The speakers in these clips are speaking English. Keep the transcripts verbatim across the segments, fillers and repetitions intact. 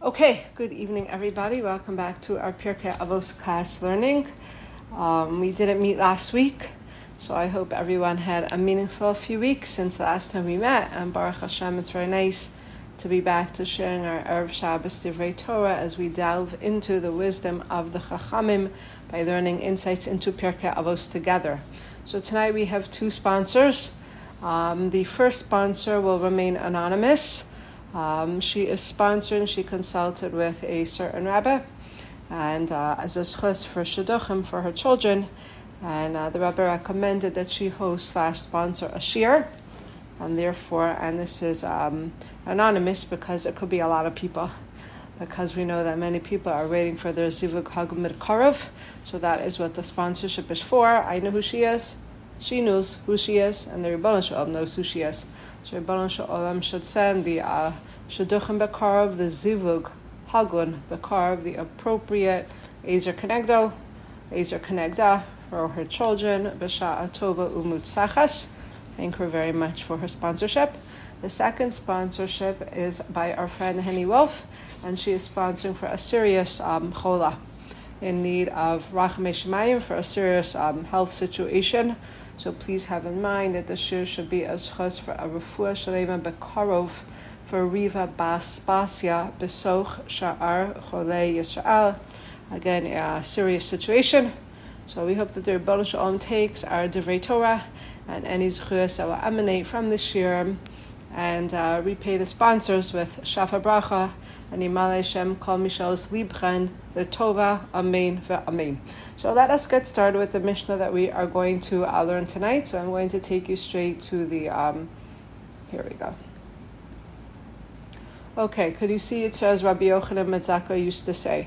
Okay, good evening, everybody. Welcome back to our Pirkei Avos class learning. Um, we didn't meet last week, so I hope everyone had a meaningful few weeks since the last time we met. And Baruch Hashem, it's very nice to be back to sharing our Erev Shabbos Divrei Torah as we delve into the wisdom of the Chachamim by learning insights into Pirkei Avos together. So tonight we have two sponsors. Um, the first sponsor will remain anonymous. Um, she is sponsoring, she consulted with a certain rabbi, and uh, as a schus for shidduchim for her children, and uh, the rabbi recommended that she host slash sponsor a shir, and therefore, and this is um, anonymous because it could be a lot of people, because we know that many people are waiting for their zivug hagum midkarov, so that is what the sponsorship is for. I know who she is, she knows who she is, and the Rebbeinu Shalom knows who she is. So Rebbeinu Shalom should send the uh, Shidduchim Bekarov, the Zivug Hagun Bekarov, the appropriate Ezer Kenegdo, Ezer Kenegda for her children, B'Sha'a Tova Umutzachas. Thank her very much for her sponsorship. The second sponsorship is by our friend Henny Wolf, and she is sponsoring for a serious um, chola in need of Rachamei Shemayim for a serious um, health situation. So please have in mind that the shir should be as chos for a refuah shalema bekarov for Riva Bas Basia Besoch Sha'ar Cholei Yisrael. Again, a serious situation. So we hope that the Rebbeinu Shalom takes our Divrei Torah and any zechuyos that will emanate from the shir and uh, repay the sponsors with Shafa Bracha and Yimalei Shem Kol Mishalos Libchen L'Tova Amen Ve'Amen. So let us get started with the Mishnah that we are going to uh, learn tonight. So I'm going to take you straight to the, um, here we go. Okay, could you see it says Rabbi Yochanan Metzaka used to say?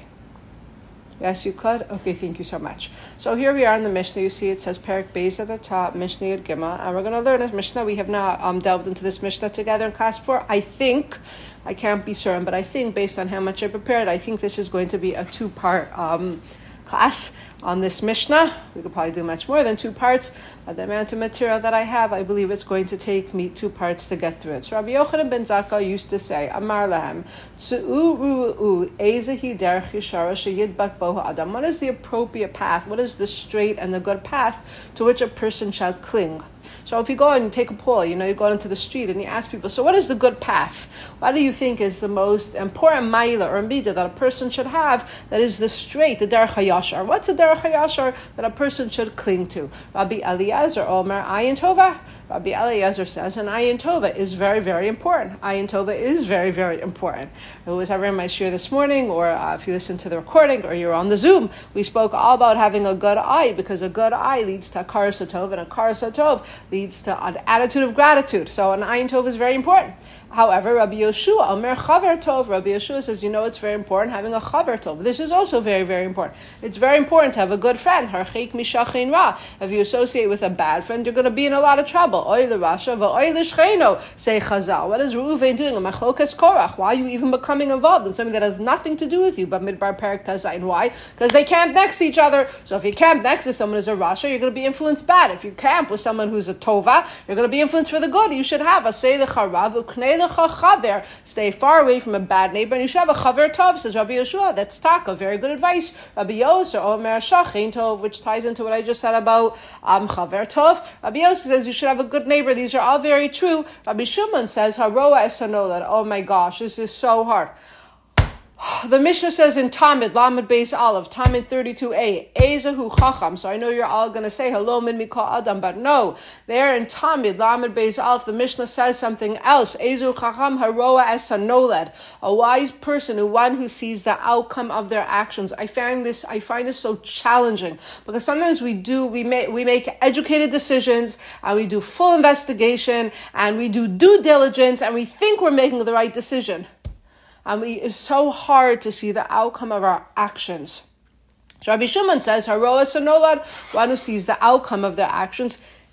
Yes, you could? Okay, thank you so much. So here we are in the Mishnah. You see it says Perik Beis at the top, Mishnah Yud Gimel, and we're going to learn this Mishnah. We have not um, delved into this Mishnah together in class before. I think, I can't be certain, but I think based on how much I prepared, I think this is going to be a two-part um, class on this Mishnah. We could probably do much more than two parts, but the amount of material that I have, I believe it's going to take me two parts to get through it. So Rabbi Yochanan ben Zakkai used to say, Amar lahem, Tzu'u ru'u ezehi derech yishara sheyidbak bo ha'adam. What is the appropriate path? What is the straight and the good path to which a person shall cling? So if you go and you take a poll, you know, you go into the street and you ask people, so what is the good path? What do you think is the most important ma'ila or midah that a person should have that is the straight, the derech hayashar? What's the derech hayashar that a person should cling to? Rabbi Eliezer Omer Ayin Tova. Rabbi Eliezer says, and Ayin Tova is very, very important. Ayin Tova is very, very important. Who was ever in my shir this morning, or uh, if you listen to the recording, or you're on the Zoom, we spoke all about having a good eye, because a good eye leads to a karas hatov, and a karas hatov leads to an attitude of gratitude. So an Ayin Tov is very important. However, Rabbi Yeshua, Omer Chaver Tov, Rabbi Yeshua says, you know, it's very important having a Chaver Tov. This is also very, very important. It's very important to have a good friend. Harchik mishachin ra. If you associate with a bad friend, you're going to be in a lot of trouble. Oy l'rasha v'oy l'shcheino, say Chazal. What is Reuven doing? A machlokas korach. Why are you even becoming involved in something that has nothing to do with you? But Midbar Perik Tazayin. Why? Because they camp next to each other. So if you camp next to someone who's a rasha, you're going to be influenced bad. If you camp with someone who's a tova, you're going to be influenced for the good. You should have a say the charav uknei chaver. Stay far away from a bad neighbor, and you should have a chaver tov, says Rabbi Yeshua. That's taka, very good advice. Rabbi Yosef Omer Shachin Tov, which ties into what I just said about um, chaver tov. Rabbi Yosef says you should have a good neighbor. These are all very true. Rabbi Shimon says haroa esanolad. Oh my gosh, this is so hard. The Mishnah says in Tamid, Lamed Beis Aleph, Tamid thirty-two a, Ezehu Chacham. So I know you're all going to say, hello, min mikol Adam, but no. There in Tamid, Lamed Beis Aleph, the Mishnah says something else. Ezehu Chacham Haroa Es HaNoled. A wise person, a one who sees the outcome of their actions. I find this, I find this so challenging, because sometimes we do, we make, we make educated decisions, and we do full investigation, and we do due diligence, and we think we're making the right decision. And we, it's so hard to see the outcome of our actions. So Rabbi Shimon says, Haroa Sanolad, one who sees the outcome of their actions,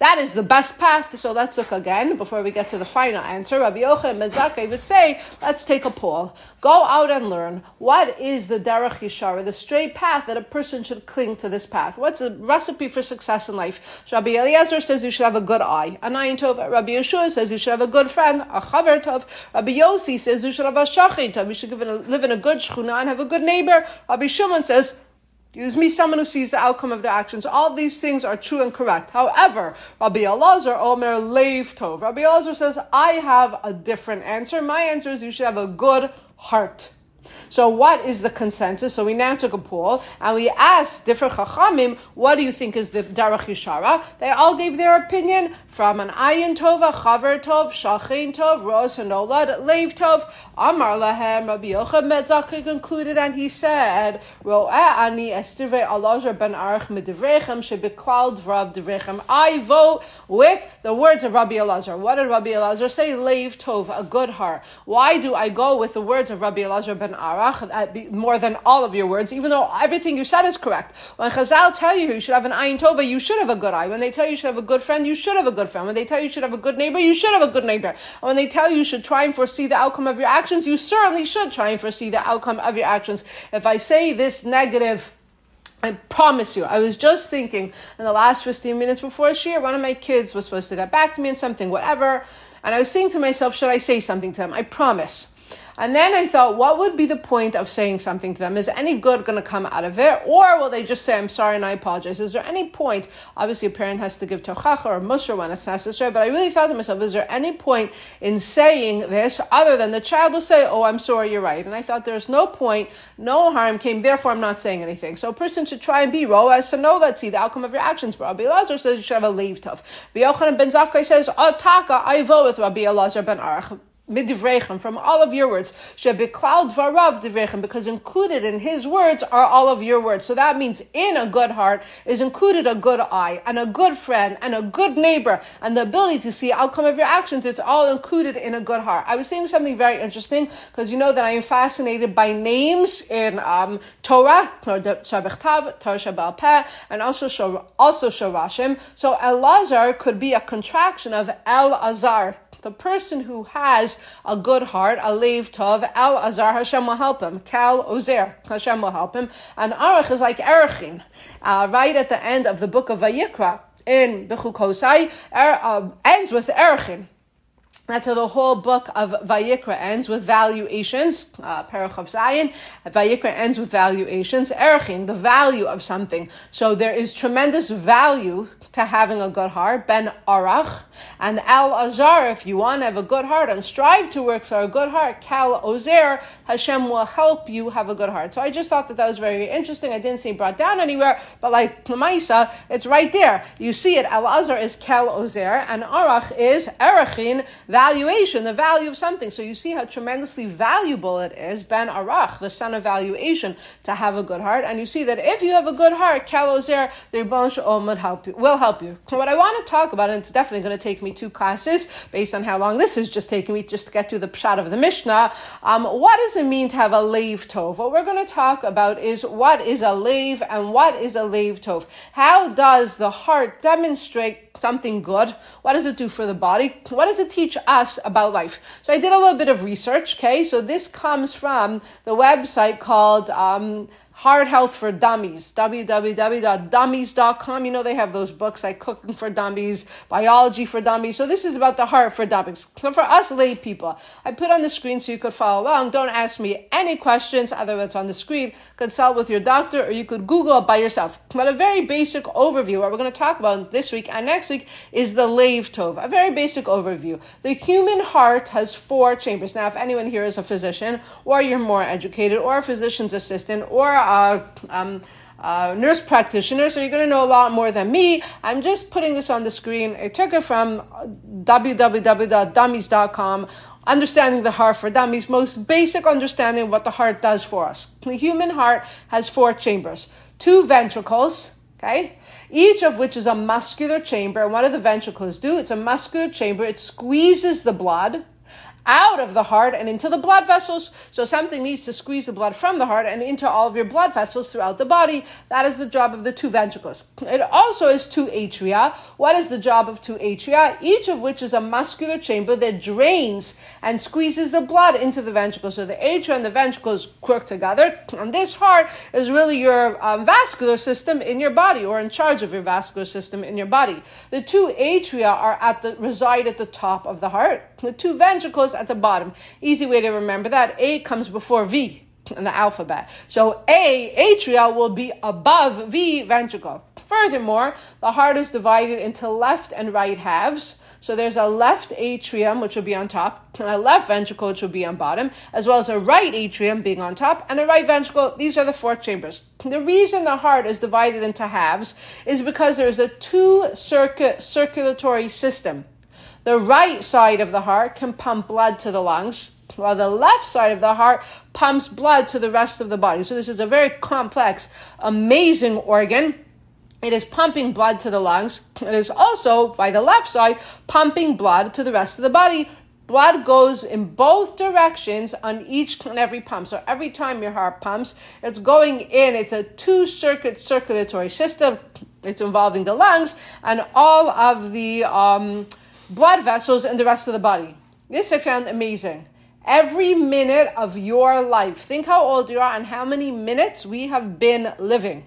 that is the best path. So let's look again before we get to the final answer. Rabbi Yochanan ben Zakkai would say, let's take a poll. Go out and learn. What is the derech yishara, the straight path that a person should cling to this path? What's the recipe for success in life? So Rabbi Eliezer says you should have a good eye. Anayin tov. Rabbi Yeshua says you should have a good friend, a chaver tov. Rabbi Yossi says you should have a shachin tov. You should live in a good shchuna and have a good neighbor. Rabbi Shimon says, use me, someone who sees the outcome of their actions. All these things are true and correct. However, Rabbi Elazar Omer Leiv Tov. Rabbi Elazar says, I have a different answer. My answer is you should have a good heart. So what is the consensus? So we now took a poll and we asked different chachamim, what do you think is the derech yishara? They all gave their opinion from an ayin tova, chaver tov, shachin tov, ros hanolad, leiv tov. Amar lahem, Rabbi Yochanan ben Zakkai concluded and he said, Ro'eh ani estivei Elazar ben Aruch medivrechem shebeklal dvarav divrechem. I vote with the words of Rabbi Elazar. What did Rabbi Elazar say? Leiv tov, a good heart. Why do I go with the words of Rabbi Elazar ben Aruch more than all of your words, even though everything you said is correct? When Chazal tell you you should have an ayin tova, you should have a good eye. When they tell you you should have a good friend, you should have a good friend. When they tell you you should have a good neighbor, you should have a good neighbor. And when they tell you you should try and foresee the outcome of your actions, you certainly should try and foresee the outcome of your actions. If I say this negative, I promise you, I was just thinking in the last fifteen minutes before Shir, one of my kids was supposed to get back to me on something, whatever, and I was saying to myself, should I say something to them? I promise. And then I thought, what would be the point of saying something to them? Is any good going to come out of it? Or will they just say, I'm sorry and I apologize? Is there any point? Obviously, a parent has to give tochacha or musar when it's necessary, but I really thought to myself, is there any point in saying this other than the child will say, oh, I'm sorry, you're right. And I thought there's no point, no harm came, therefore I'm not saying anything. So a person should try and be ro'as to know that, see the outcome of your actions. But Rabbi Elazar says you should have a leiv tov. Rabbi Yochanan ben Zakkai says, Ataka, I vote with Rabbi Elazar ben Aruch. Midivrechem, from all of your words, shebeklal dvarav divrechem, because included in his words are all of your words. So that means in a good heart is included a good eye, and a good friend, and a good neighbor, and the ability to see outcome of your actions. It's all included in a good heart. I was saying something very interesting, because you know that I am fascinated by names in um, Torah, Torah Shabbat, Torah Shabbat Peh, and also also Shorashim. So Elazar could be a contraction of El Azar. The person who has a good heart, a leiv tov, El Azar, Hashem will help him. Kal Ozer, Hashem will help him. And Aruch is like Erechin. Uh, right at the end of the book of Vayikra, in Bechuk Hosai, er, uh, ends with Erechin. That's how the whole book of Vayikra ends, with valuations. Uh, Perach of Zion, Vayikra ends with valuations. Erechin, the value of something. So there is tremendous value to having a good heart, Ben Arach, and Al Azar, if you want to have a good heart and strive to work for a good heart, Kal Ozer, Hashem will help you have a good heart. So I just thought that that was very interesting. I didn't see it brought down anywhere, but like Lamaisa, it's right there. You see it, Al Azar is Kal Ozer, and Arach is Erechin, valuation, the value of something. So you see how tremendously valuable it is, Ben Arach, the son of valuation, to have a good heart. And you see that if you have a good heart, Kal Ozer, the Rebbeinu Shalom would help you, will help you. What I want to talk about, and it's definitely going to take me two classes based on how long this is just taking me just to get through the pshat of the Mishnah. Um, what does it mean to have a leiv tov? What we're going to talk about is what is a leiv and what is a leiv tov. How does the heart demonstrate something good? What does it do for the body? What does it teach us about life? So I did a little bit of research, okay? So this comes from the website called um, Heart Health for Dummies, w w w dot dummies dot com. You know, they have those books like Cooking for Dummies, Biology for Dummies. So this is about the heart for dummies. So for us lay people, I put on the screen so you could follow along. Don't ask me any questions other than what's on the screen. Consult with your doctor, or you could Google it by yourself. But a very basic overview, what we're going to talk about this week and next week, is the leiv tov. A very basic overview. The human heart has four chambers. Now, if anyone here is a physician, or you're more educated, or a physician's assistant, or Uh, um, uh, nurse practitioner, so you're going to know a lot more than me. I'm just putting this on the screen. I took it from w w w dot dummies dot com. Understanding the heart for dummies, most basic understanding of what the heart does for us. The human heart has four chambers, two ventricles, okay, each of which is a muscular chamber. And what do the ventricles do? It's a muscular chamber. It squeezes the blood out of the heart and into the blood vessels. So something needs to squeeze the blood from the heart and into all of your blood vessels throughout the body. That is the job of the two ventricles. It also is two atria. What is the job of two atria? Each of which is a muscular chamber that drains and squeezes the blood into the ventricles. So the atria and the ventricles work together. And this heart is really your um, vascular system in your body, or in charge of your vascular system in your body. The two atria are at the reside at the top of the heart. The two ventricles at the bottom. Easy way to remember that. A comes before V in the alphabet. So A, atria, will be above V, ventricle. Furthermore, the heart is divided into left and right halves. So there's a left atrium, which will be on top, and a left ventricle, which will be on bottom, as well as a right atrium being on top, and a right ventricle. These are the four chambers. The reason the heart is divided into halves is because there's a two-circuit circulatory system. The right side of the heart can pump blood to the lungs, while the left side of the heart pumps blood to the rest of the body. So this is a very complex, amazing organ. It is pumping blood to the lungs. It is also, by the left side, pumping blood to the rest of the body. Blood goes in both directions on each and every pump. So every time your heart pumps, it's going in. It's a two-circuit circulatory system. It's involving the lungs and all of the um, blood vessels in the rest of the body. This I found amazing. Every minute of your life, think how old you are and how many minutes we have been living.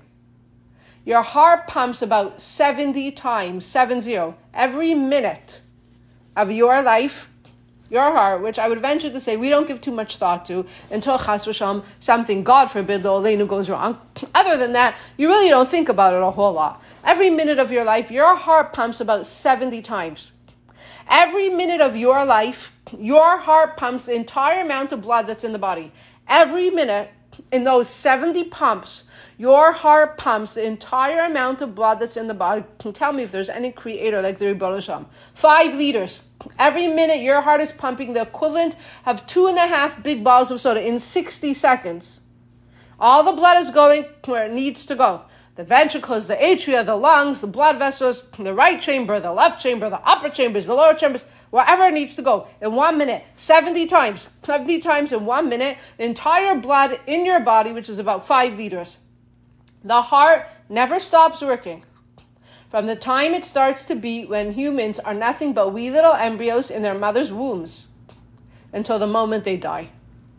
Your heart pumps about seventy times, seven zero, every minute of your life. Your heart, which I would venture to say we don't give too much thought to until chas v'shalom, something, God forbid, the oleinu goes wrong. Other than that, you really don't think about it a whole lot. Every minute of your life, your heart pumps about seventy times. Every minute of your life, your heart pumps the entire amount of blood that's in the body. Every minute, in those seventy pumps, your heart pumps the entire amount of blood that's in the body. Tell me if there's any creator like the Rebbeinu Shalom. Five liters. Every minute, your heart is pumping the equivalent of two and a half big bottles of soda in sixty seconds. All the blood is going where it needs to go. The ventricles, the atria, the lungs, the blood vessels, the right chamber, the left chamber, the upper chambers, the lower chambers, wherever it needs to go. In one minute, seventy times, seventy times in one minute, the entire blood in your body, which is about five liters. The heart never stops working. From the time it starts to beat, when humans are nothing but wee little embryos in their mother's wombs, until the moment they die.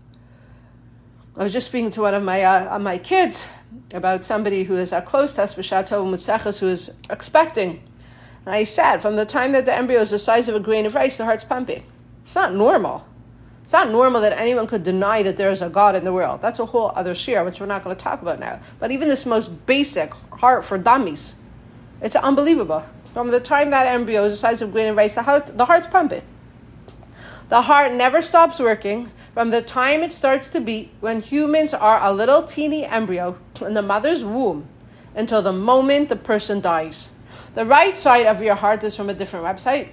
I was just speaking to one of my uh, my kids about somebody who is a close test for Shato Mutseches, who is expecting. And I said, from the time that the embryo is the size of a grain of rice, the heart's pumping. It's not normal. It's not normal that anyone could deny that there is a God in the world. That's a whole other share, which we're not going to talk about now. But even this most basic heart for dummies, it's unbelievable. From the time that embryo is the size of a grain of rice, the, heart, the heart's pumping. The heart never stops working from the time it starts to beat, when humans are a little teeny embryo in the mother's womb, until the moment the person dies. The right side of your heart is from a different website.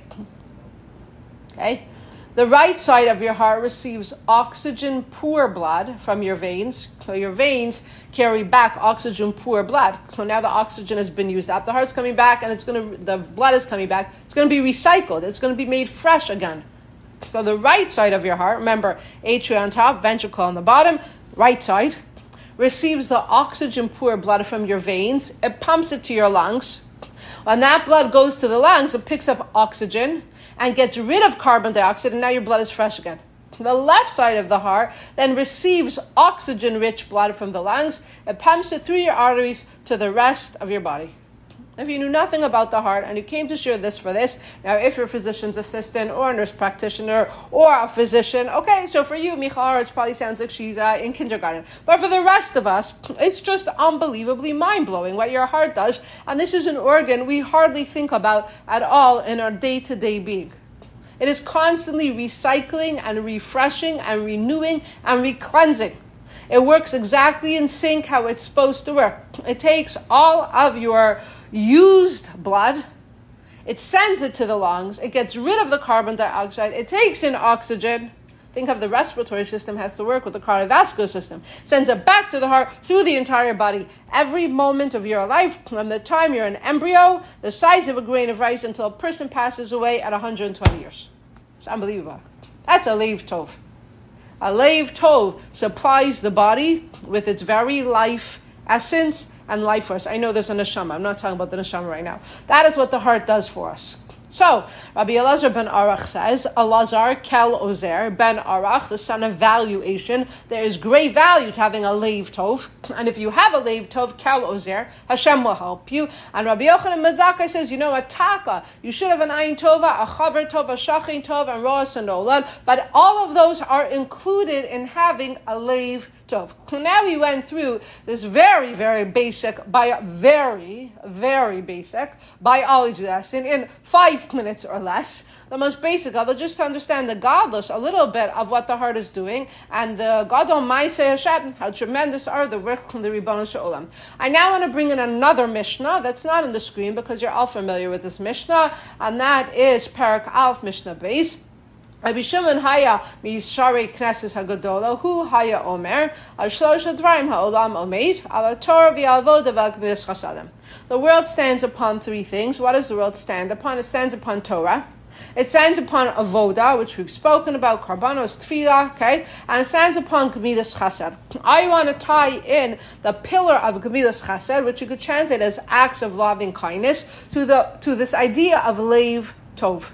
Okay? The right side of your heart receives oxygen poor blood from your veins. So your veins carry back oxygen poor blood. So now the oxygen has been used up. The heart's coming back, and it's going to the blood is coming back. It's going to be recycled. It's going to be made fresh again. So the right side of your heart, remember, atria on top, ventricle on the bottom, right side, receives the oxygen poor blood from your veins. It pumps it to your lungs. When that blood goes to the lungs, it picks up oxygen and gets rid of carbon dioxide, and now your blood is fresh again. The left side of the heart then receives oxygen-rich blood from the lungs. It pumps it through your arteries to the rest of your body. If you knew nothing about the heart and you came to share this for this, now if you're a physician's assistant or a nurse practitioner or a physician, okay, so for you, Michal, it probably sounds like she's uh, in kindergarten. But for the rest of us, it's just unbelievably mind-blowing what your heart does. And this is an organ we hardly think about at all in our day-to-day being. It is constantly recycling and refreshing and renewing and re-cleansing. It works exactly in sync how it's supposed to work. It takes all of your used blood, it sends it to the lungs, it gets rid of the carbon dioxide, it takes in oxygen. Think of the respiratory system has to work with the cardiovascular system. Sends it back to the heart through the entire body. Every moment of your life, from the time you're an embryo, the size of a grain of rice, until a person passes away at one hundred twenty years. It's unbelievable. That's a leiv tov. A leiv tov supplies the body with its very life essence and life force. I know there's a neshama. I'm not talking about the neshama right now. That is what the heart does for us. So, Rabbi Elazar ben Arach says, Elazar kel ozer ben Arach, the son of valuation. There is great value to having a leiv tov. And if you have a leiv tov, kel ozer, Hashem will help you. And Rabbi Yochanan ben Zakkai says, you know, a taka, you should have an ayin tova, a chaver tov, a shachin tov, and roas and olad. But all of those are included in having a leiv tov. Now we went through this very, very basic, bi- very, very basic biology lesson in five minutes or less. The most basic of it, just to understand the godless, a little bit of what the heart is doing, and the Gadol Maaseh Hashem, how tremendous are the work from the Ribbon Shalom. I now want to bring in another Mishnah that's not on the screen because you're all familiar with this Mishnah, and that is Parak Alf Mishnah Beis. Rabbi Shimon Haya Mishari Knesses Hagadola Hu Haya Omer Al Shlosh Dvarim Ha'olam Omeid Al Torah V'Avoda V'Gemilas Chasadim. The world stands upon three things. What does the world stand upon? It stands upon Torah. It stands upon Avoda, which we've spoken about, Karbanos, Tefillah, okay? And it stands upon Gemilas Chesed. I want to tie in the pillar of Gemilas Chesed, which you could translate as acts of loving kindness, to the to this idea of Leiv Tov.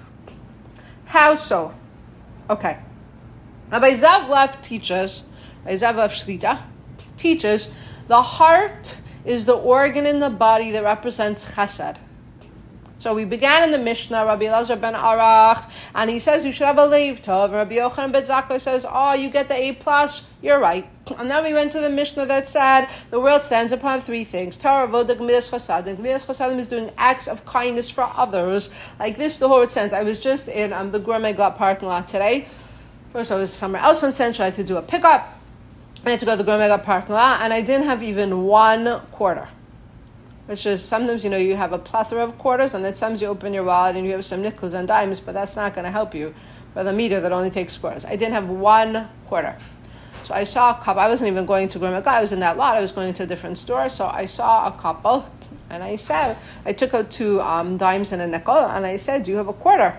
How so? Okay. Rabbi Zav Lev teaches, Rabbi Zav Lev Shlita teaches, the heart is the organ in the body that represents Chesed. So we began in the Mishnah, Rabbi Elazar ben Arach, and he says you should have a leiv tov. And Rabbi Yochanan ben Zakkai says, oh, you get the A plus, you're right. And then we went to the Mishnah that said the world stands upon three things. Torah, Avoda, Gemilas Chasadim. Gemilas Chasadim is doing acts of kindness for others. Like this, the whole sense. I was just in um, the Gourmet Glatt parking lot today. First I was somewhere else on Central. I had to do a pickup. I had to go to the Gourmet Glatt parking lot, and I didn't have even one quarter. Which is sometimes, you know, you have a plethora of quarters, and then sometimes you open your wallet and you have some nickels and dimes, but that's not going to help you for the meter that only takes quarters. I didn't have one quarter. So I saw a couple. I wasn't even going to Gourmet Glatt. I was in that lot. I was going to a different store. So I saw a couple, and I said, I took out two um, dimes and a nickel, and I said, do you have a quarter?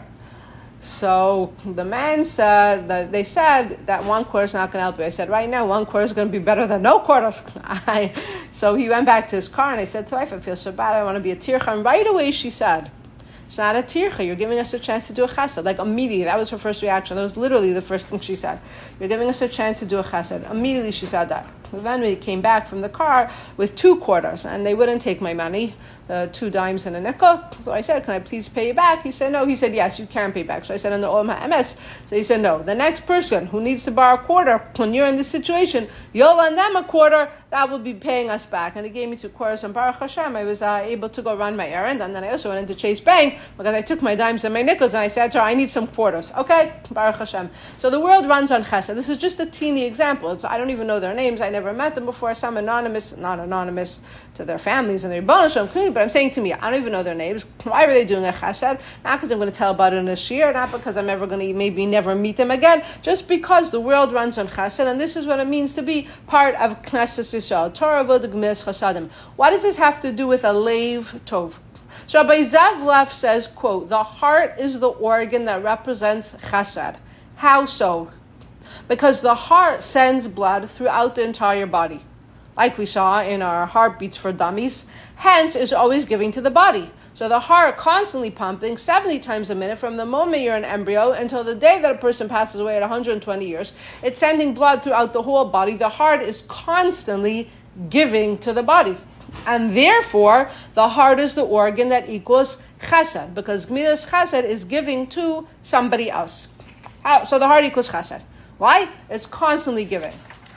So the man said, that they said that one quarter is not going to help you. I said, right now, one quarter is going to be better than no quarters. I, so he went back to his car, and I said to wife, I feel so bad. I want to be a tircha. And right away she said, it's not a tircha. You're giving us a chance to do a chesed. Like immediately, that was her first reaction. That was literally the first thing she said. You're giving us a chance to do a chesed. Immediately she said that. And then we came back from the car with two quarters, and they wouldn't take my money, uh, two dimes and a nickel. So I said, can I please pay you back? He said, no. He said, yes, you can pay back. So I said, in the Olam HaEmes. So he said, no. The next person who needs to borrow a quarter, when you're in this situation, you'll lend them a quarter, that will be paying us back. And he gave me two quarters, and Baruch Hashem, I was uh, able to go run my errand. And then I also went into Chase Bank because I took my dimes and my nickels, and I said to her, I need some quarters. Okay, Baruch Hashem. So the world runs on chesed. This is just a teeny example. It's, I don't even know their names. I never met them before. Some anonymous, not anonymous to their families and their bonus, but I'm saying to me, I don't even know their names. Why were they doing a chesed? Not because I'm going to tell about it in a shir, not because I'm ever going to maybe never meet them again, just because the world runs on chesed, and this is what it means to be part of Knesset Yisrael. Torah, Avoda, Gemilas Chasadim. What does this have to do with a leiv tov? So Rabbi Zav Lev says, quote, the heart is the organ that represents chesed. How so? Because the heart sends blood throughout the entire body. Like we saw in our Heartbeats for Dummies, hence is always giving to the body. So the heart constantly pumping seventy times a minute from the moment you're an embryo until the day that a person passes away at one hundred twenty years. It's sending blood throughout the whole body. The heart is constantly giving to the body. And therefore, the heart is the organ that equals chesed, because Gemilas Chesed is giving to somebody else. How? So the heart equals chesed. Why? It's constantly giving.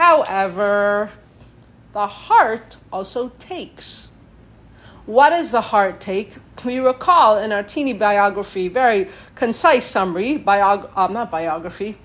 However, the heart also takes. What does the heart take? We recall in our teeny biography, very concise summary, biog- uh, not biography,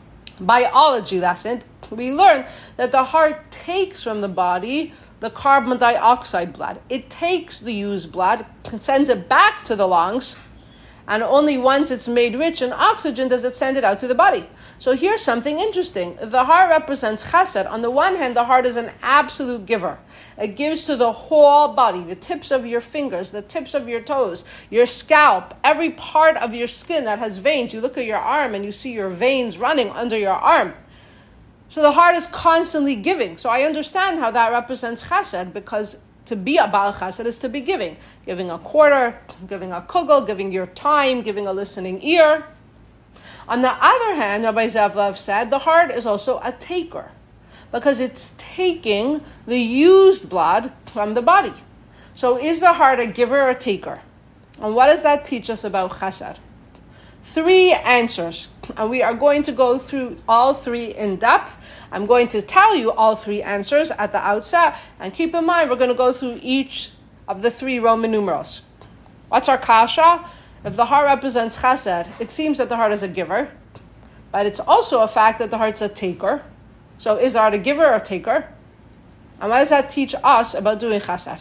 biology lesson, we learned that the heart takes from the body the carbon dioxide blood. It takes the used blood, sends it back to the lungs, And only once it's made rich in oxygen does it send it out to the body. So here's something interesting. The heart represents chesed. On the one hand, the heart is an absolute giver. It gives to the whole body, the tips of your fingers, the tips of your toes, your scalp, every part of your skin that has veins. You look at your arm and you see your veins running under your arm. So the heart is constantly giving. So I understand how that represents chesed, because to be a Baal Chesed is to be giving. Giving a quarter, giving a kugel, giving your time, giving a listening ear. On the other hand, Rabbi Zev said, the heart is also a taker, because it's taking the used blood from the body. So is the heart a giver or a taker? And what does that teach us about chesed? Three answers, and we are going to go through all three in depth. I'm going to tell you all three answers at the outset, and keep in mind we're going to go through each of the three Roman numerals. What's our kasha? If the heart represents chesed, it seems that the heart is a giver, but it's also a fact that the heart's a taker. So is the heart a giver or a taker? And what does that teach us about doing chesed?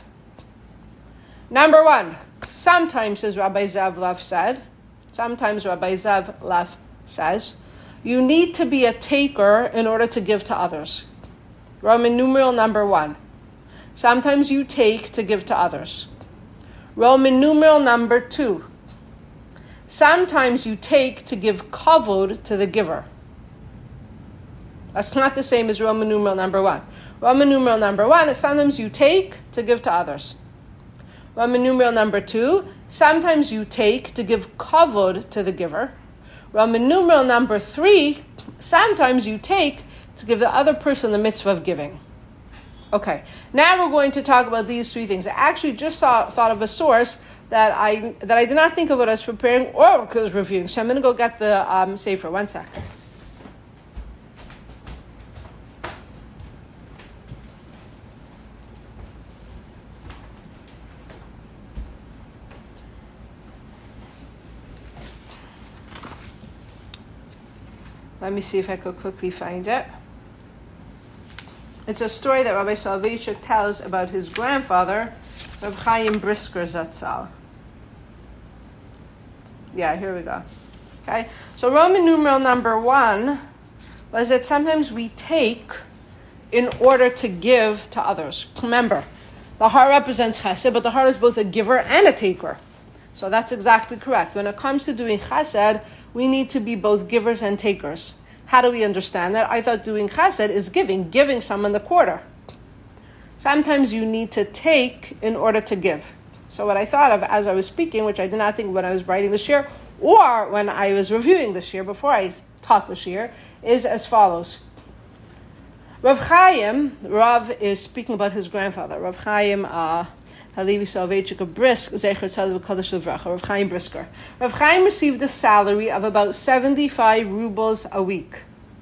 Number one, sometimes, as Rabbi Zev Lev said, Sometimes Rabbi Zev Lev says, you need to be a taker in order to give to others. Roman numeral number one. Sometimes you take to give to others. Roman numeral number two. Sometimes you take to give kavod to the giver. That's not the same as Roman numeral number one. Roman numeral number one is sometimes you take to give to others. Roman numeral number two, sometimes you take to give kavod to the giver. Roman numeral number three, sometimes you take to give the other person the mitzvah of giving. Okay, now we're going to talk about these three things. I actually just saw, thought of a source that I that I did not think of when I was preparing or because I was reviewing. So I'm going to go get the um, sefer. One sec. Let me see if I could quickly find it. It's a story that Rabbi Soloveitchik tells about his grandfather, Rav Chaim Brisker Zatzal. Yeah, here we go. Okay, so Roman numeral number one was that sometimes we take in order to give to others. Remember, the heart represents chesed, but the heart is both a giver and a taker. So that's exactly correct. When it comes to doing chesed, we need to be both givers and takers. How do we understand that? I thought doing chesed is giving, giving someone the quarter. Sometimes you need to take in order to give. So what I thought of as I was speaking, which I did not think when I was writing the shir, or when I was reviewing the shir before I taught the shir, is as follows. Rav Chaim, Rav is speaking about his grandfather. Rav Chaim, uh, Halevi Soloveitchik of Brisk, Zecher Tzaddik Kodesh Levracha, Rav Chaim Brisker. Rav Chaim received a salary of about seventy-five rubles a week.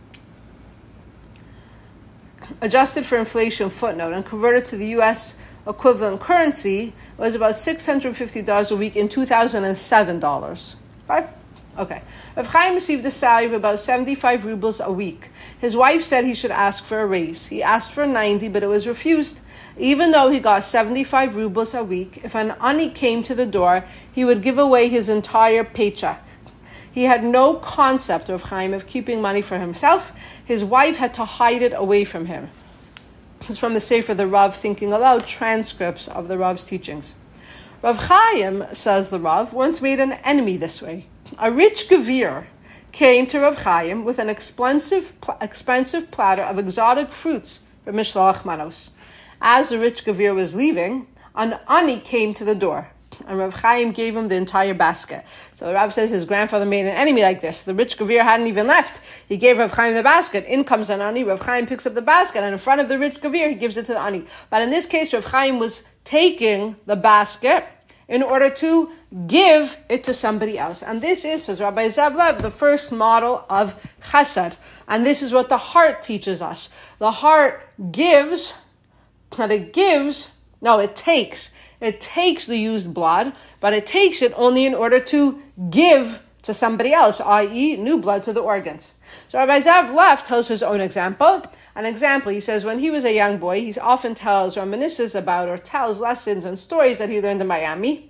Adjusted for inflation, footnote, and converted to the U S equivalent currency, was about six hundred fifty dollars a week in two thousand seven dollars. Right? Okay. Rav Chaim received a salary of about seventy-five rubles a week. His wife said he should ask for a raise. He asked for ninety, but it was refused. Even though he got seventy-five rubles a week, if an ani came to the door, he would give away his entire paycheck. He had no concept, Rav Chaim, of keeping money for himself. His wife had to hide it away from him. This is from the Sefer the Rav Thinking Aloud, transcripts of the Rav's teachings. Rav Chaim, says the Rav, once made an enemy this way. A rich gevir came to Rav Chaim with an expensive, expensive platter of exotic fruits for Mishloach Manos. As the rich gevir was leaving, an ani came to the door, and Rav Chaim gave him the entire basket. So the Rav says his grandfather made an enemy like this. The rich gevir hadn't even left. He gave Rav Chaim the basket. In comes an ani. Rav Chaim picks up the basket, and in front of the rich gevir, he gives it to the ani. But in this case, Rav Chaim was taking the basket in order to give it to somebody else. And this is, says Rabbi Zev Lev, the first model of chesed. And this is what the heart teaches us. The heart gives, but it gives, no, it takes. It takes the used blood, but it takes it only in order to give to somebody else, that is new blood to the organs. So Rabbi Zev Lev tells his own example. An example, he says, when he was a young boy, he often tells reminiscences about or tells lessons and stories that he learned in Miami.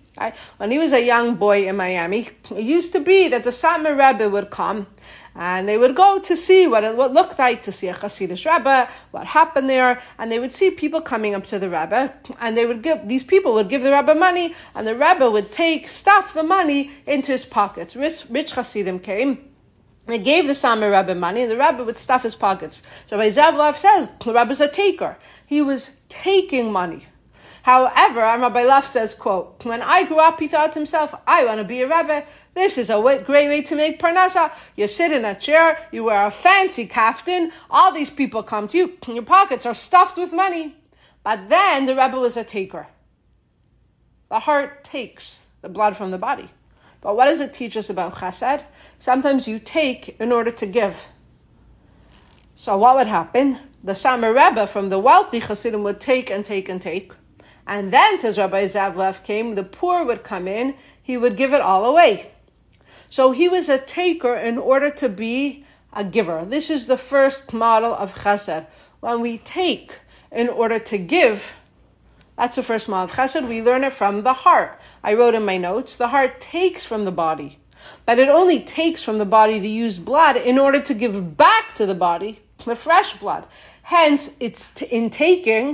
Right? When he was a young boy in Miami, it used to be that the Satmar Rebbe would come and they would go to see what it would look like to see a Hasidic Rebbe, what happened there, and they would see people coming up to the Rebbe, and they would give, these people would give the Rebbe money, and the Rebbe would take, stuff the money into his pockets. Rich, rich Hasidim came, they gave the Satmar Rebbe money, and the Rebbe would stuff his pockets. So Rabbi Zavlov says, the Rebbe's a taker. He was taking money. However, Rabbi Laf says, quote, when I grew up, he thought to himself, I want to be a Rebbe. This is a great way to make parnasa. You sit in a chair, you wear a fancy kaftan, all these people come to you, and your pockets are stuffed with money. But then the Rebbe was a taker. The heart takes the blood from the body. But what does it teach us about chesed? Sometimes you take in order to give. So what would happen? The Satmar Rebbe from the wealthy Hasidim would take and take and take. And then, says Rabbi Zavlev came, the poor would come in, he would give it all away. So he was a taker in order to be a giver. This is the first model of chesed. When we take in order to give, that's the first model of chesed. We learn it from the heart. I wrote in my notes, the heart takes from the body, but it only takes from the body the used blood in order to give back to the body the fresh blood. Hence, it's t- in taking,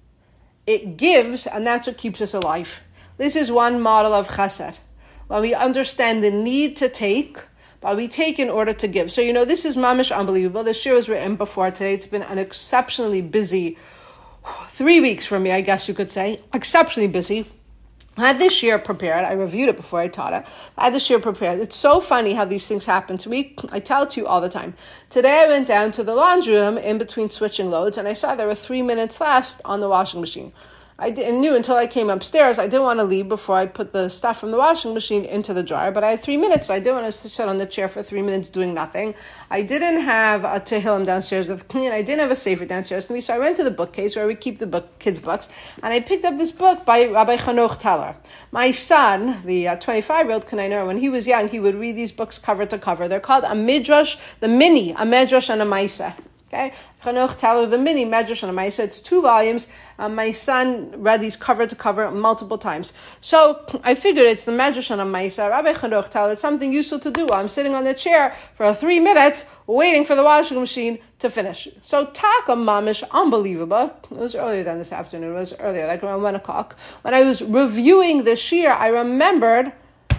it gives, and that's what keeps us alive. This is one model of chesed. When we understand the need to take, but we take in order to give. So, you know, this is mamish unbelievable. This year was written before today. It's been an exceptionally busy three weeks for me, I guess you could say. Exceptionally busy. I had this year prepared. I reviewed it before I taught it. I had this year prepared. It's so funny how these things happen to me. I tell it to you all the time. Today I went down to the laundry room in between switching loads, and I saw there were three minutes left on the washing machine. I didn't knew until I came upstairs. I didn't want to leave before I put the stuff from the washing machine into the dryer, but I had three minutes, so I didn't want to sit on the chair for three minutes doing nothing. I didn't have a Tehillim downstairs with clean. I didn't have a sefer downstairs with me, so I went to the bookcase where we keep the book, kids' books, and I picked up this book by Rabbi Chanoch Teller. My son, the uh, twenty-five-year-old Kanainer, when he was young, he would read these books cover to cover. They're called a midrash, the mini, a midrash and a maisa. Okay, Chanoch Teller, the mini Medrash and a Maisa. It's two volumes. Um, my son read these cover to cover multiple times. So I figured it's the Medrash and a Maisa. Rabbi Chanoch Teller, it's something useful to do while I'm sitting on the chair for three minutes waiting for the washing machine to finish. So Taka Mamish, unbelievable. It was earlier than this afternoon. It was earlier, like around one o'clock. When I was reviewing the shir, I remembered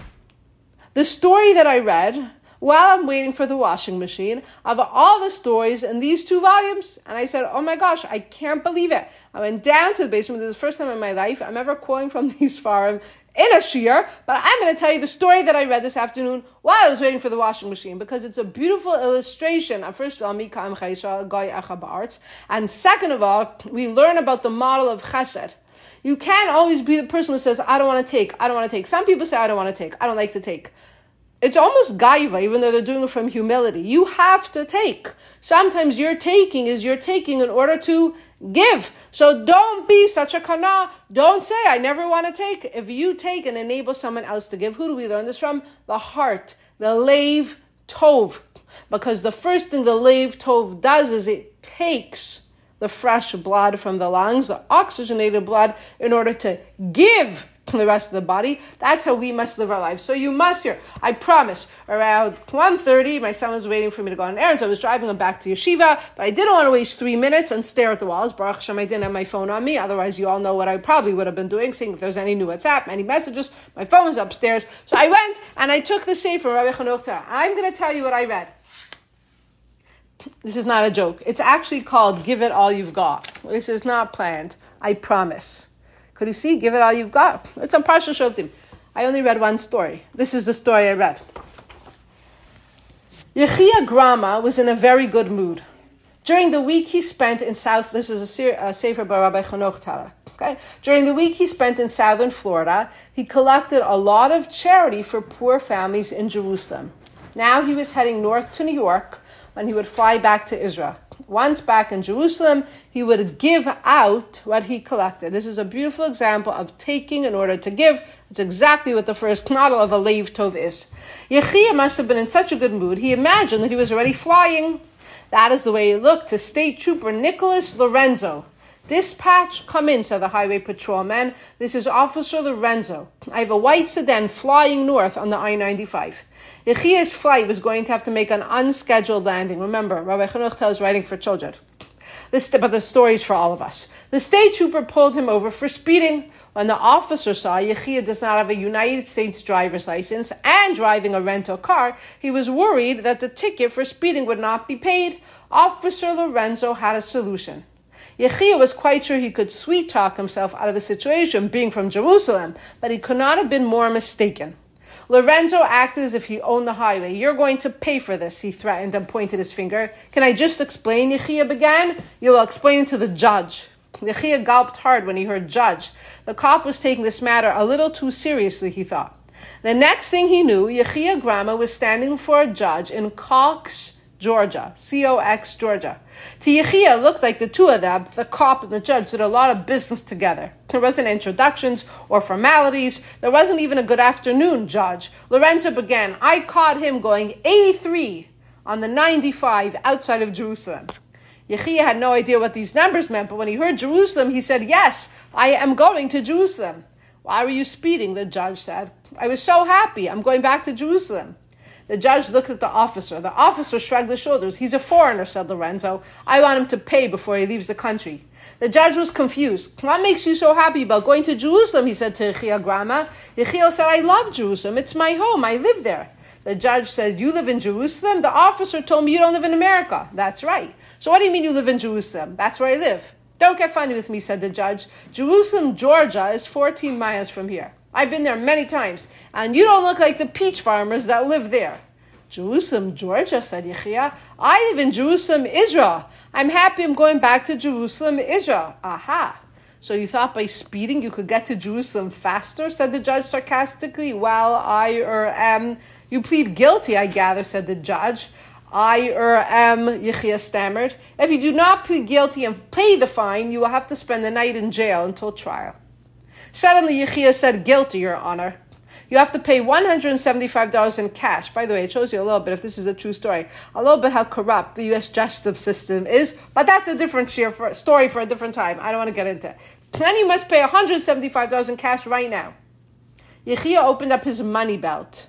the story that I read while I'm waiting for the washing machine of all the stories in these two volumes. And I said, oh my gosh, I can't believe it. I went down to the basement. This is the first time in my life I'm ever quoting from these farim in a shir, but I'm going to tell you the story that I read this afternoon while I was waiting for the washing machine, because it's a beautiful illustration of, first of all, Mikam Chaisha, Goy Echa Ba'artz, and second of all, we learn about the model of chesed. You can't always be the person who says, I don't want to take, I don't want to take. Some people say, I don't want to take, I don't like to take. It's almost gaiva, even though they're doing it from humility. You have to take. Sometimes your taking is you're taking in order to give. So don't be such a kana. Don't say, I never want to take. If you take and enable someone else to give, who do we learn this from? The heart, the leiv tov. Because the first thing the leiv tov does is it takes the fresh blood from the lungs, the oxygenated blood, in order to give to the rest of the body. That's how we must live our lives. So you must hear, I promise, around one thirty, my son was waiting for me to go on errands. I was driving him back to yeshiva, but I didn't want to waste three minutes and stare at the walls. Baruch Hashem, I didn't have my phone on me. Otherwise, you all know what I probably would have been doing, seeing if there's any new WhatsApp, any messages. My phone was upstairs. So I went and I took the sefer from Rabbi Chanoch Teller. I'm going to tell you what I read. This is not a joke. It's actually called Give It All You've Got. This is not planned. I promise. Could you see? Give it all you've got. It's on Parsha Shoftim. I only read one story. This is the story I read. Yechia Grama was in a very good mood. During the week he spent in South, this is a, a sefer by Rabbi Chanoch Teller. Okay? During the week he spent in southern Florida, he collected a lot of charity for poor families in Jerusalem. Now he was heading north to New York when he would fly back to Israel. Once back in Jerusalem, he would give out what he collected. This is a beautiful example of taking in order to give. It's exactly what the first model of a leiv tov is. Yechia must have been in such a good mood, he imagined that he was already flying. That is the way he looked to State Trooper Nicholas Lorenzo. "Dispatch, come in," said the highway patrolman. "This is Officer Lorenzo. I have a white sedan flying north on the I ninety-five. Yechia's flight was going to have to make an unscheduled landing." Remember, Rabbi Chanuchta is writing for children. This, but the story's for all of us. The state trooper pulled him over for speeding. When the officer saw Yechia does not have a United States driver's license and driving a rental car, he was worried that the ticket for speeding would not be paid. Officer Lorenzo had a solution. Yechia was quite sure he could sweet-talk himself out of the situation, being from Jerusalem, but he could not have been more mistaken. Lorenzo acted as if he owned the highway. "You're going to pay for this," he threatened and pointed his finger. "Can I just explain?" Yechia began. "You will explain to the judge." Yechia gulped hard when he heard judge. The cop was taking this matter a little too seriously, he thought. The next thing he knew, Yechia Grama was standing before a judge in Cox, Georgia, C O X, Georgia. To Yechia, it looked like the two of them, the cop and the judge, did a lot of business together. There wasn't introductions or formalities. There wasn't even a good afternoon, Judge. Lorenzo began. "I caught him going eighty-three on the ninety-five outside of Jerusalem." Yechia had no idea what these numbers meant, but when he heard Jerusalem, he said, "Yes, I am going to Jerusalem." "Why were you speeding?" the judge said. "I was so happy. I'm going back to Jerusalem." The judge looked at the officer. The officer shrugged his shoulders. "He's a foreigner," said Lorenzo. "I want him to pay before he leaves the country." The judge was confused. "What makes you so happy about going to Jerusalem?" he said to Yechia Grama. Yechia said, "I love Jerusalem. It's my home. I live there." The judge said, "You live in Jerusalem?" "The officer told me you don't live in America." "That's right." "So what do you mean you live in Jerusalem?" "That's where I live." "Don't get funny with me," said the judge. "Jerusalem, Georgia is fourteen miles from here. I've been there many times, and you don't look like the peach farmers that live there." "Jerusalem, Georgia," said Yechia. "I live in Jerusalem, Israel. I'm happy I'm going back to Jerusalem, Israel." "Aha. So you thought by speeding you could get to Jerusalem faster?" said the judge sarcastically. "Well, I er am. You plead guilty, I gather," said the judge. I er am, Yechia stammered. "If you do not plead guilty and pay the fine, you will have to spend the night in jail until trial." Suddenly Yechia said, "Guilty, Your Honor. You have to pay one hundred seventy-five dollars in cash." By the way, it shows you a little bit, if this is a true story, a little bit how corrupt the U S justice system is, but that's a different story for a different time. I don't want to get into it. Then you must pay one hundred seventy-five dollars in cash right now. Yechia opened up his money belt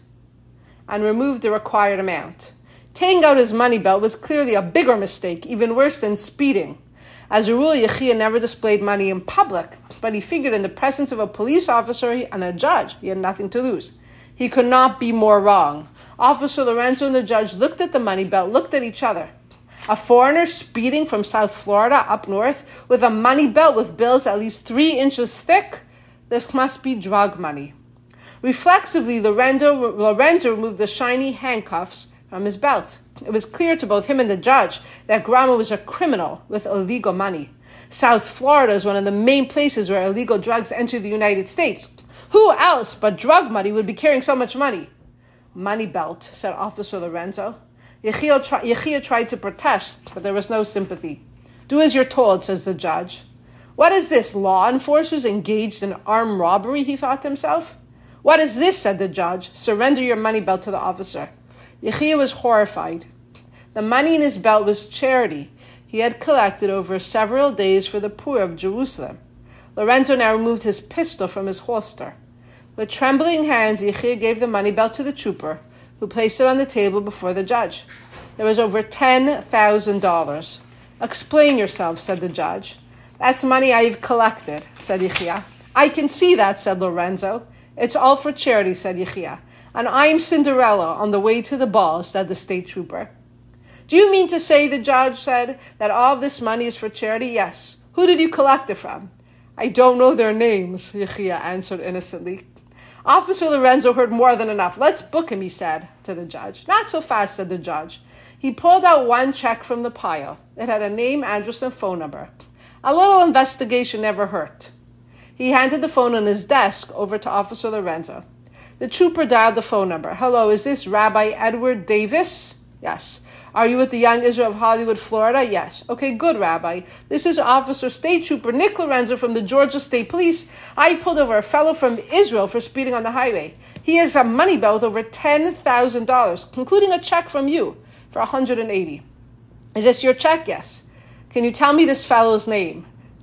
and removed the required amount. Taking out his money belt was clearly a bigger mistake, even worse than speeding. As a rule, Yechia never displayed money in public, but he figured in the presence of a police officer and a judge, he had nothing to lose. He could not be more wrong. Officer Lorenzo and the judge looked at the money belt, looked at each other. A foreigner speeding from South Florida up north with a money belt with bills at least three inches thick? This must be drug money. Reflexively, Lorenzo, Lorenzo removed the shiny handcuffs from his belt. It was clear to both him and the judge that Grama was a criminal with illegal money. South Florida is one of the main places where illegal drugs enter the United States. Who else but drug money would be carrying so much money? "Money belt," said Officer Lorenzo. Yechia, tri- Yechia tried to protest, but there was no sympathy. "Do as you're told," says the judge. What is this, law enforcers engaged in armed robbery, he thought to himself. "What is this?" said the judge. "Surrender your money belt to the officer." Yechia was horrified. The money in his belt was charity he had collected over several days for the poor of Jerusalem. Lorenzo now removed his pistol from his holster. With trembling hands, Yechia gave the money belt to the trooper, who placed it on the table before the judge. There was over ten thousand dollars. "Explain yourself," said the judge. "That's money I've collected," said Yechia. "I can see that," said Lorenzo. "It's all for charity," said Yechia. "And I'm Cinderella on the way to the ball," said the state trooper. "Do you mean to say," the judge said, "that all this money is for charity?" "Yes." "Who did you collect it from?" "I don't know their names," Yechia answered innocently. Officer Lorenzo heard more than enough. "Let's book him," he said to the judge. "Not so fast," said the judge. He pulled out one check from the pile. It had a name, address, and phone number. A little investigation never hurt. He handed the phone on his desk over to Officer Lorenzo. The trooper dialed the phone number. "Hello, is this Rabbi Edward Davis?" "Yes." "Are you with the Young Israel of Hollywood, Florida?" "Yes." "Okay, good, Rabbi. This is Officer State Trooper Nick Lorenzo from the Georgia State Police. I pulled over a fellow from Israel for speeding on the highway. He has a money belt over ten thousand dollars, including a check from you for one hundred eighty dollars. "Is this your check?" "Yes." "Can you tell me this fellow's name?"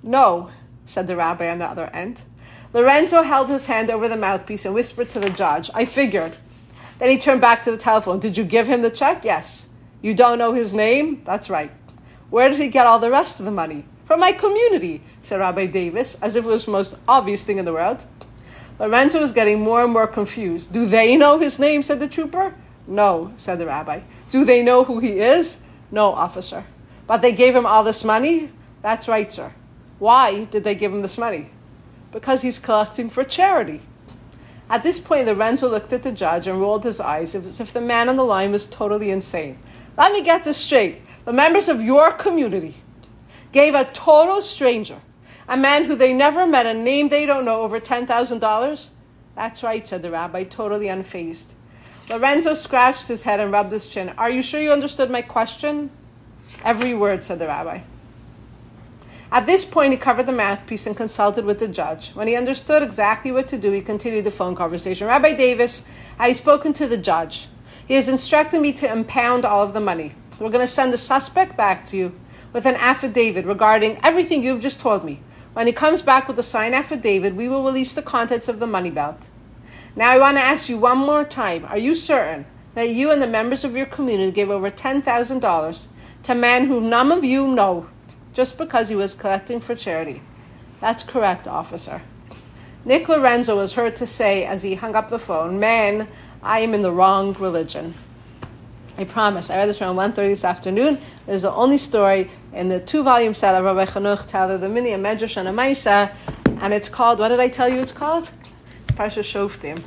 No, said the rabbi on the other end. Lorenzo held his hand over the mouthpiece and whispered to the judge, I figured. Then he turned back to the telephone. Did you give him the check? Yes. You don't know his name? That's right. Where did he get all the rest of the money? From my community, said Rabbi Davis, as if it was the most obvious thing in the world. Lorenzo was getting more and more confused. Do they know his name, said the trooper. No, said the rabbi. Do they know who he is? No, officer. But they gave him all this money? That's right, sir. Why did they give him this money? Because he's collecting for charity. At this point, Lorenzo looked at the judge and rolled his eyes as if the man on the line was totally insane. Let me get this straight. The members of your community gave a total stranger, a man who they never met, a name they don't know, over ten thousand dollars? That's right, said the rabbi, totally unfazed. Lorenzo scratched his head and rubbed his chin. Are you sure you understood my question? Every word, said the rabbi. At this point, he covered the mouthpiece and consulted with the judge. When he understood exactly what to do, he continued the phone conversation. Rabbi Davis, I have spoken to the judge. He has instructed me to impound all of the money. We're going to send the suspect back to you with an affidavit regarding everything you've just told me. When he comes back with a signed affidavit, we will release the contents of the money belt. Now I want to ask you one more time. Are you certain that you and the members of your community gave over ten thousand dollars to a man whom none of you know, just because he was collecting for charity? That's correct, officer. Nick Lorenzo was heard to say as he hung up the phone, man, I am in the wrong religion. I promise. I read this around one thirty this afternoon. There's the only story in the two-volume set of Rabbi Chanuch Taler, the Mini, a Medrash and a Maisa, and it's called, what did I tell you it's called? Parsha Shoftim.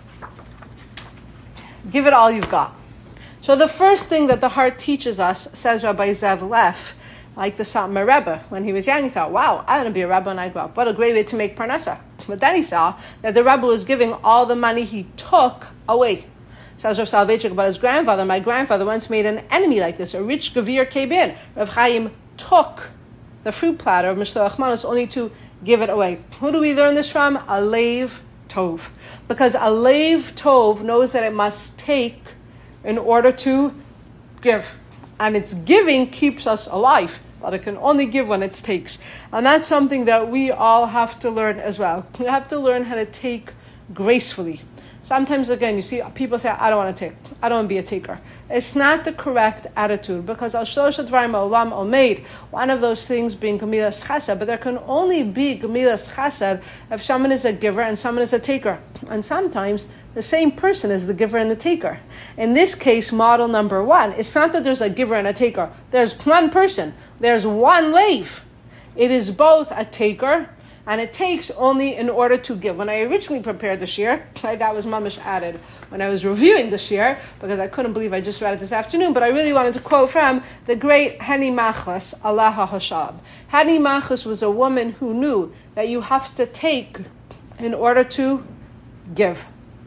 Give it all you've got. So the first thing that the heart teaches us, says Rabbi Zev Leff, like the Satmar Rebbe, when he was young, he thought, wow, I want to be a Rebbe when I grow up. What a great way to make parnasa. But then he saw that the Rebbe was giving all the money he took away. Says Rav Soloveitchik about his grandfather. My grandfather once made an enemy like this. A rich Gavir came in. Rav Chaim took the fruit platter of Mishloach Manos only to give it away. Who do we learn this from? A Lev Tov. Because a Lev Tov knows that it must take in order to give. And its giving keeps us alive. But it can only give when it takes. And that's something that we all have to learn as well. We have to learn how to take gracefully. Sometimes, again, you see people say, I don't want to take. I don't want to be a taker. It's not the correct attitude, because al shlosh dvarim olam omeid, one of those things being gemilas chesed, but there can only be gemilas chesed if someone is a giver and someone is a taker. And sometimes the same person is the giver and the taker. In this case, model number one, it's not that there's a giver and a taker. There's one person. There's one leif. It is both a taker and it takes only in order to give. When I originally prepared the shir, that was mamish added when I was reviewing the shir, because I couldn't believe I just read it this afternoon, but I really wanted to quote from the great Hani Machlis, Allah HaShab. Hani Machlis was a woman who knew that you have to take in order to give.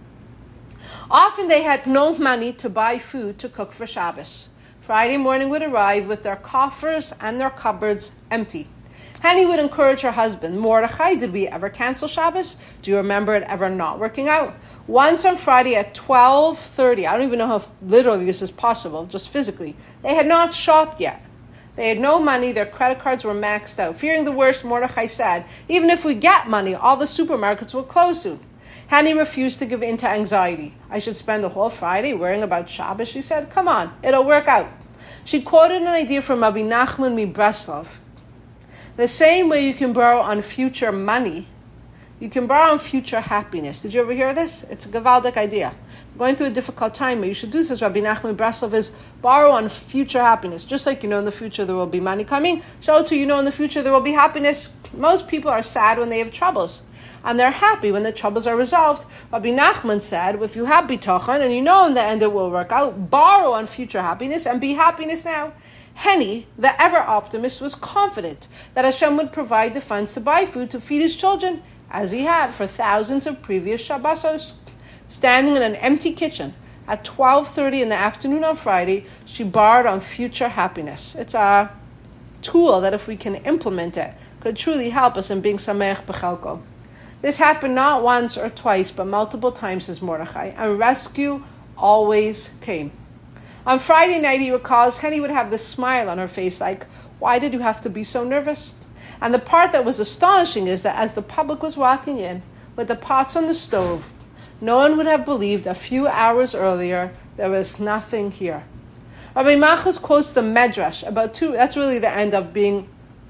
Often they had no money to buy food to cook for Shabbos. Friday morning would arrive with their coffers and their cupboards empty. Hani would encourage her husband, Mordechai, did we ever cancel Shabbos? Do you remember it ever not working out? Once on Friday at twelve thirty, I don't even know how literally this is possible, just physically, they had not shopped yet. They had no money, their credit cards were maxed out. Fearing the worst, Mordechai said, even if we get money, all the supermarkets will close soon. Hani refused to give in to anxiety. I should spend the whole Friday worrying about Shabbos, she said. Come on, it'll work out. She quoted an idea from Rabbi Nachman Mibreslov. The same way you can borrow on future money, you can borrow on future happiness. Did you ever hear this? It's a Gavaldic idea. Going through a difficult time, what you should do, says Rabbi Nachman Breslov, is borrow on future happiness. Just like you know in the future there will be money coming, so too you know in the future there will be happiness. Most people are sad when they have troubles, and they're happy when the troubles are resolved. Rabbi Nachman said, if you have bitachon and you know in the end it will work out, borrow on future happiness and be happiness now. Henny, the ever-optimist, was confident that Hashem would provide the funds to buy food to feed his children, as he had for thousands of previous Shabbosos. Standing in an empty kitchen at twelve thirty in the afternoon on Friday, she borrowed on future happiness. It's a tool that, if we can implement it, could truly help us in being Sameach B'chalko. This happened not once or twice, but multiple times, says Mordechai, and rescue always came. On Friday night, he recalls, Henny would have this smile on her face like, why did you have to be so nervous? And the part that was astonishing is that as the public was walking in with the pots on the stove, no one would have believed a few hours earlier there was nothing here. Rabbi Machas quotes the Medrash about two, that's really the end of being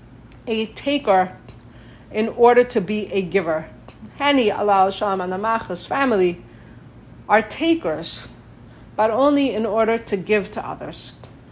a taker in order to be a giver. Hani, Allah Shalom, and the Machas family are takers, but only in order to give to others.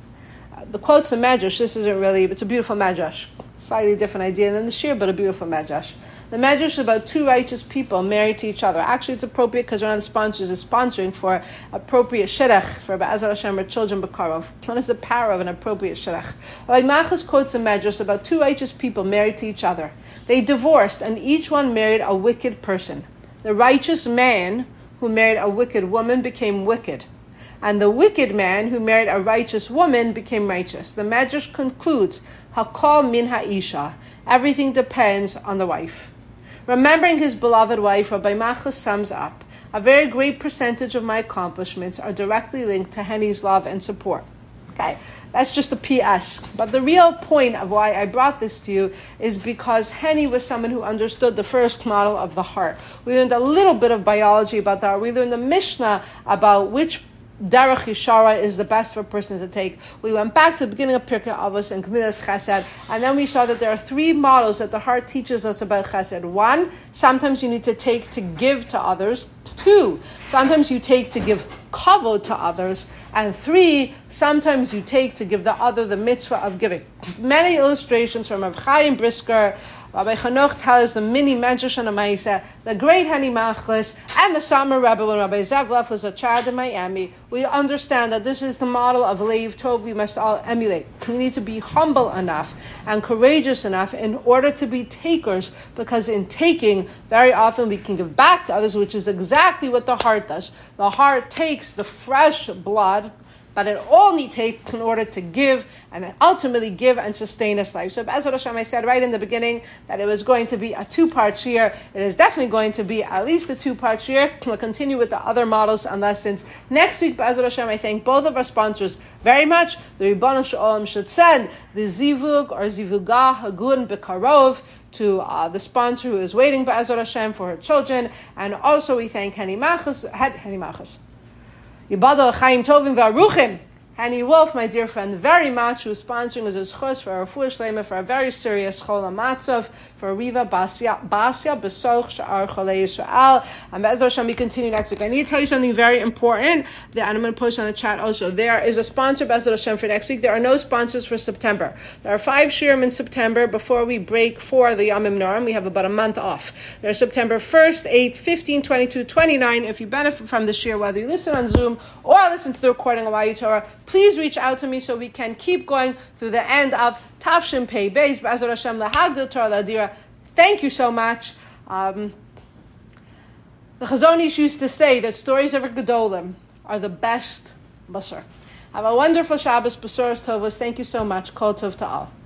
Uh, the quote's a Medrash. This isn't really, it's a beautiful Medrash. Slightly different idea than the Shir, but a beautiful Medrash. The Medrash is about two righteous people married to each other. Actually, it's appropriate because one of the sponsors is sponsoring for appropriate shidduch for Be'ezrat Hashem or children B'karov. What is the power of an appropriate shidduch? Like Machas quotes a Medrash about two righteous people married to each other. They divorced, and each one married a wicked person. The righteous man who married a wicked woman became wicked, and the wicked man who married a righteous woman became righteous. The Medrash concludes, Hakol min ha'isha. Everything depends on the wife. Remembering his beloved wife, Rabbi Machas sums up, a very great percentage of my accomplishments are directly linked to Henny's love and support. Okay, that's just a P S. But the real point of why I brought this to you is because Henny was someone who understood the first model of the heart. We learned a little bit of biology about that. We learned the Mishnah about which Derech Yishara is the best for a person to take. We went back to the beginning of Pirkei Avos and Gemilas Chesed, and then we saw that there are three models that the heart teaches us about Chesed. One, sometimes you need to take to give to others. Two, sometimes you take to give kavod to others. And three, sometimes you take to give the other the mitzvah of giving. Many illustrations from Rav Chaim Brisker, Rabbi Chanoch tells the mini Medrash and Amaisa, the great Hani Machlis, and the Summer Rebbe when Rabbi Zev Leff was a child in Miami. We understand that this is the model of Leiv Tov we must all emulate. We need to be humble enough and courageous enough in order to be takers, because in taking, very often we can give back to others, which is exactly what the heart does. The heart takes the fresh blood, but it only takes in order to give and ultimately give and sustain its life. So Be'ezrat Hashem, I said right in the beginning that it was going to be a two-part shir. It is definitely going to be at least a two-part shir. We'll continue with the other models and lessons. Next week, Be'ezrat Hashem, I thank both of our sponsors very much. The Ribbon Shalom should send the Zivug or Zivugah Hagun Bekarov to uh, the sponsor who is waiting, Be'ezrat Hashem, for her children. And also we thank Henny Machas, Henny Machas. Yibado Chaim Tovim V'Aruchim, Henny Wolf, my dear friend, very much, who's sponsoring us as chus for our Refuah Shleima, for a very serious Chol HaMatzov, for Riva Basya Basya Besoch Sha'ar Cholei Yisrael. And Be'ezrat Hashem, we continue next week. I need to tell you something very important that I'm going to post on the chat also. There is a sponsor, Be'ezrat Hashem, for next week. There are no sponsors for September. There are five shirim in September before we break for the Yamim Noram. We have about a month off. There's September first, eighth, fifteenth, twenty-two, twenty-nine. If you benefit from the shir, whether you listen on Zoom or listen to the recording of Ayu Torah, please reach out to me so we can keep going through the end of Tafshin Pei Beis, Be'ezrat Hashem, Lahagdil Torah Ladira. Thank you so much. Um, the Chazon Ish used to say that stories of Gedolim are the best basar. Have a wonderful Shabbos, Besuras Tovos. Thank you so much. Kol Tov Ta'al.